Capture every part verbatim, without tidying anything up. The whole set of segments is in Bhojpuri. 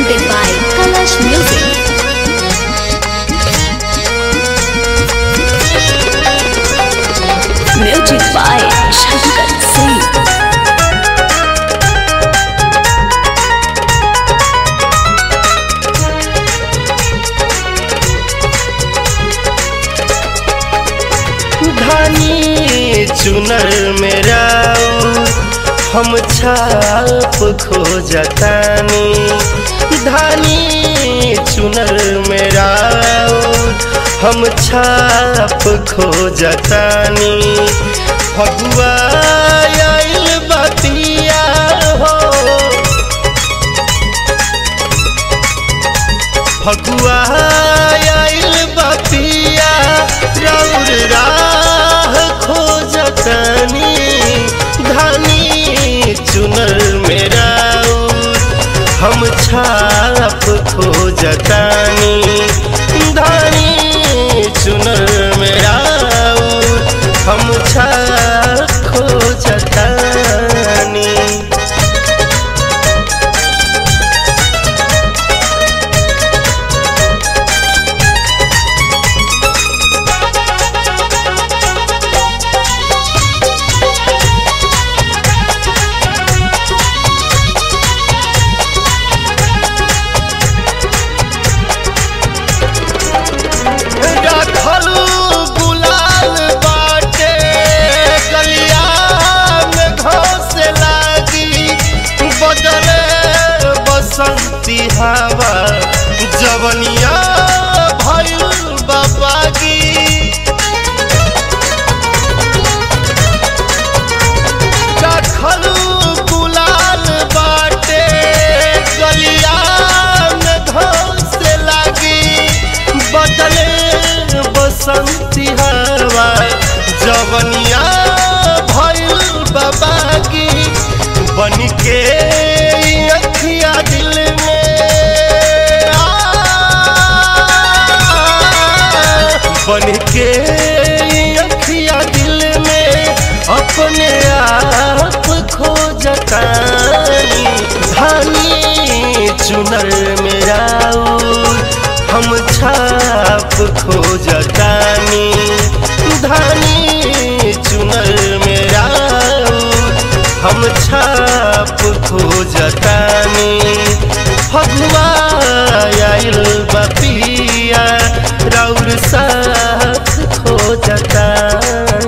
presented by Kalash Music. Music by Shankar Singh. धानी चुनर मेरा हम छाप खोजतानी, धानी चुनर मेरा हम छाप खोजतानी। फगुआ आइल बतिया हो, फगुआ आइल बतिया राउर राह खोजतानी। धानी चुनर मेरा हम छाप खोजतानी, धानी चुनर मेरा हम छाप खोजतानी। बसंती हवा जवनिया भइल बाबागी, रखल गुलाल बाटे गलिया में घास लागी। बदले बसंती हवा जवनिया भइल बाबागी। बनके अखिया दिल में बनके अखिया दिल में अपने आप खोजतानी। धानी चुनर मेरा हम छाप खोजतानी, धानी चुनर मेरा हम छाप खोजतानी। फगुआ आइल बपिया राउर साथ खोजतानी।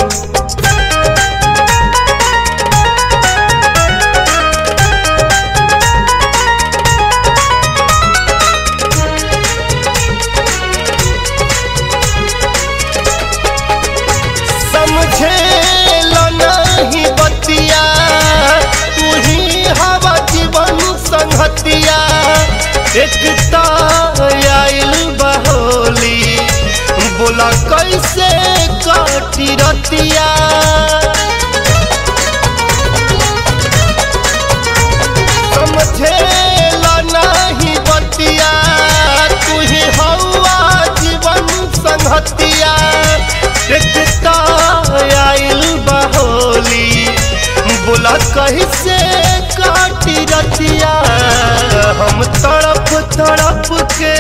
समझे नहीं बतिया तू ही हवा जीवन संगतिया। एक आइल बहोली बोला कैसे काटी रतिया। समझे नहीं बतिया तू ही हवा जीवन संगतिया। एक आइल बहोली बोला कैसे काटी रतिया। हम तड़प तड़प के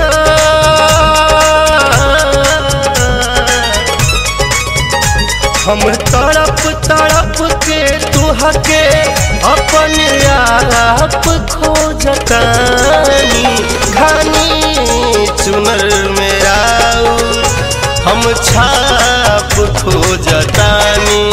हम तड़प तड़प के तुहके अपने आप खोजतानी। घानी चुनर मेरा हम छाप खोजतानी,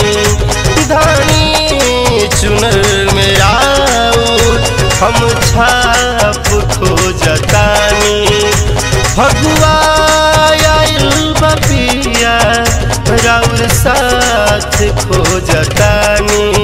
धानी चुनर मेरा हम छाप खोजतानी। फगुआ आइल बपिया राउर साथ खोजतानी।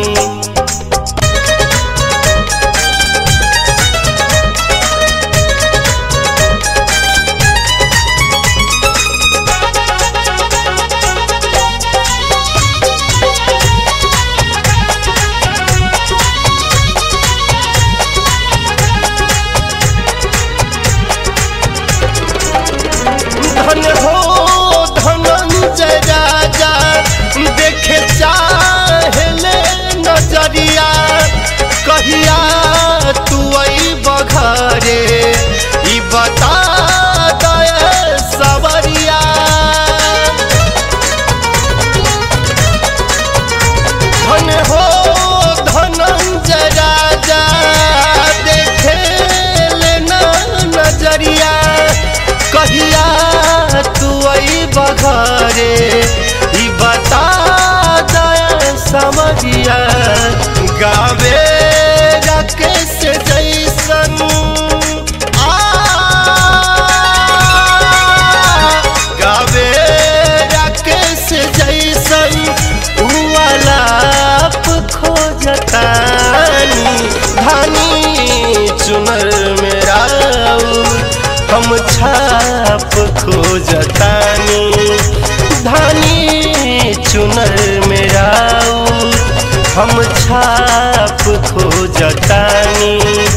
हम छाप खोजतानी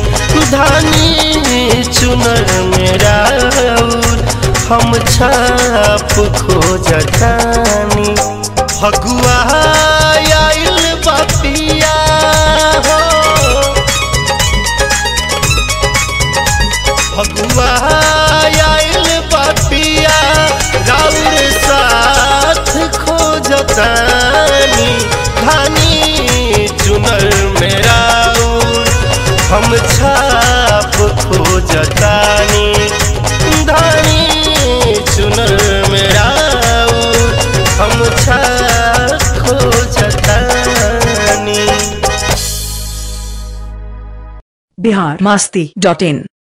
धानी चुनर मेरा हम छाप खोजतानी फगुआ आइल बपिया हो फगुआ आइल बपिया राउर साथ खोजतानी धानी चुनर मेरा हम छाप खोजतानी धानी चुनर मेरा हम छाप खोजतानी। बिहार मस्ती डॉट इन।